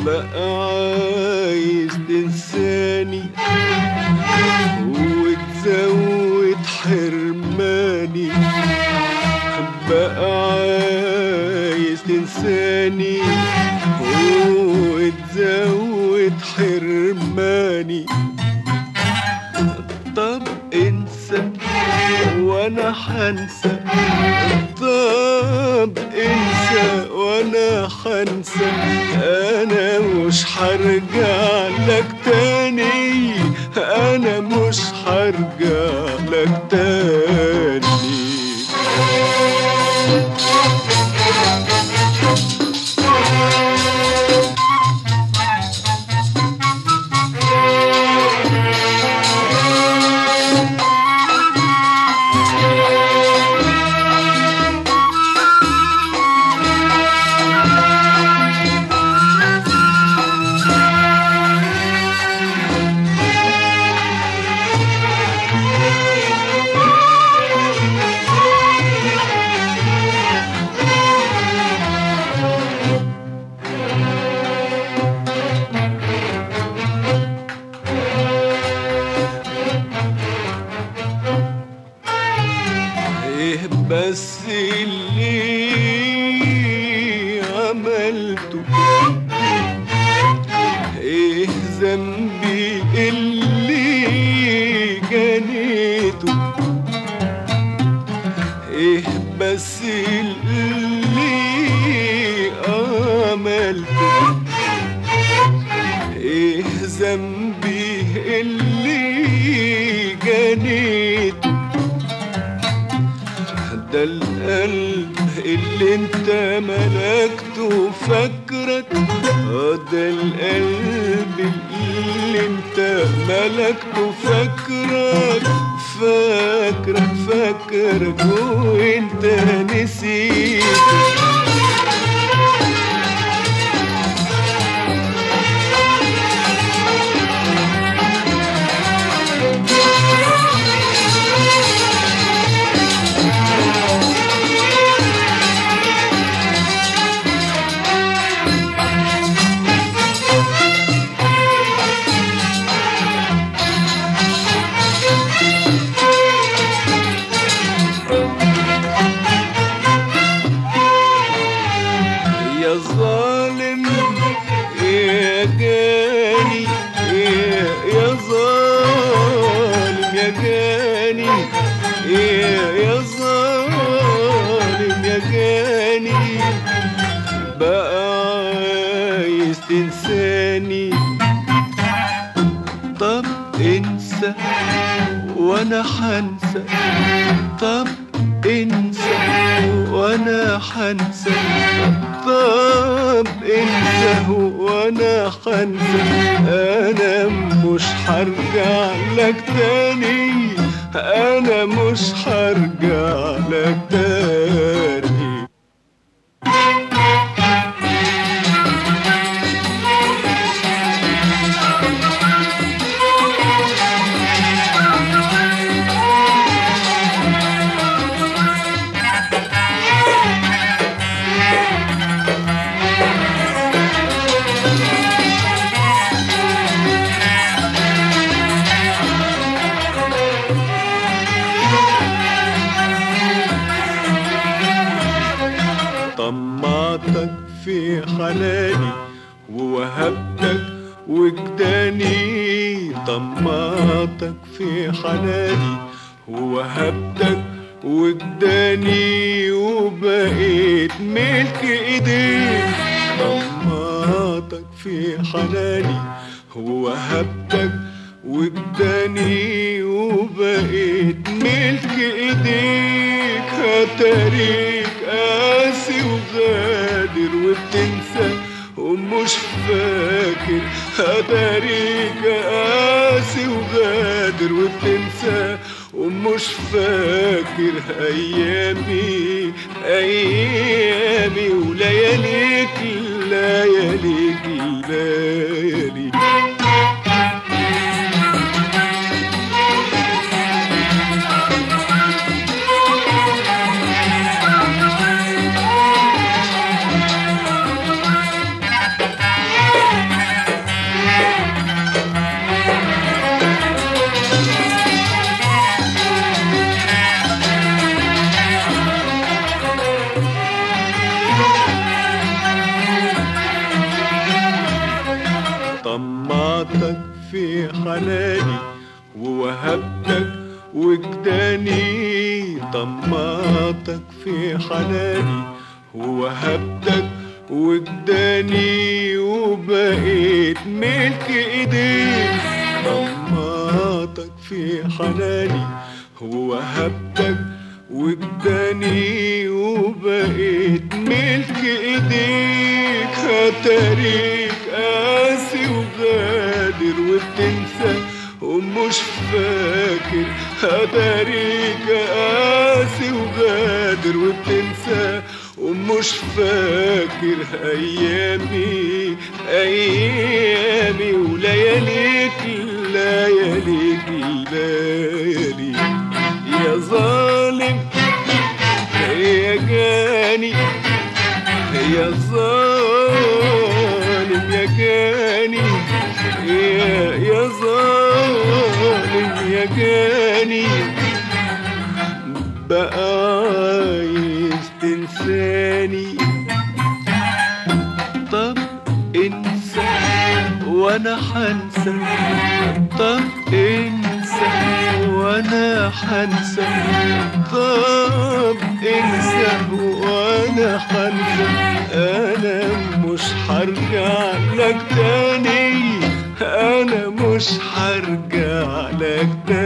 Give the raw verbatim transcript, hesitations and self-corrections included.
بقى عايز تنساني وتزود حرماني، بقى عايز تنساني وتزود حرماني. طب انسى وانا حنسى، طب انسى وانا حنسى، انا مش هرجع لك تاني، انا مش هرجع لك تاني. بس اللي عملته، ايه ذنبي اللي جنيته، ايه بس اللي عملته، ايه ذنبي اللي جنيته. ده القلب اللي انت ملكته فاكرك، اه ده القلب اللي انت ملكته فاكرك، فاكرك فاكرك وانت نسيته. يا ظالم يا جاني، يا ظالم يا جاني، يا ظالم يا جاني، بقى عايز تنساني. طب انسى وانا حنسى، طب انسى وانا حنسى، طب انسى وانا حنسى، انا مش هرجع لك تاني، انا مش هرجع لك تاني. طمعتك في حناني ووهبتك وجداني، طمعتك في حناني ووهبتك وجداني، وبقيت ملك ايديك. طمعتك في حناني ووهبتك وجداني، وبقيت ملك ايديك. هتاريك قاسي وغادر وبتنسى ومش فاكر، هتاريك قاسي وغادر وبتنسى ومش فاكر. ايامي ايامي ولياليك لياليك لياليك. في حناني ووهبتك وجداني، طمعتك في حناني ووهبتك وجداني، وبقيت ملك ايديك. طمعتك في حناني ووهبتك وجداني، وبقيت ملك ايديك. هتاريك قاسي وغادر وبتنسى ومش فاكر، هتاريك قاسي وغادر وبتنسى ومش فاكر. ايامي ايامي ولياليك لياليك لياليك يا ظالم يا جاني، يا ظالم يا جاني، يا يا ظالم يا جاني. بقى عايز تنساني؟ طب انسى وانا حنسى، طب انسى وانا حنسى، طب انسى وانا حنسى. انا مش هرجع لك تاني، انا مش هرجع لك تاني.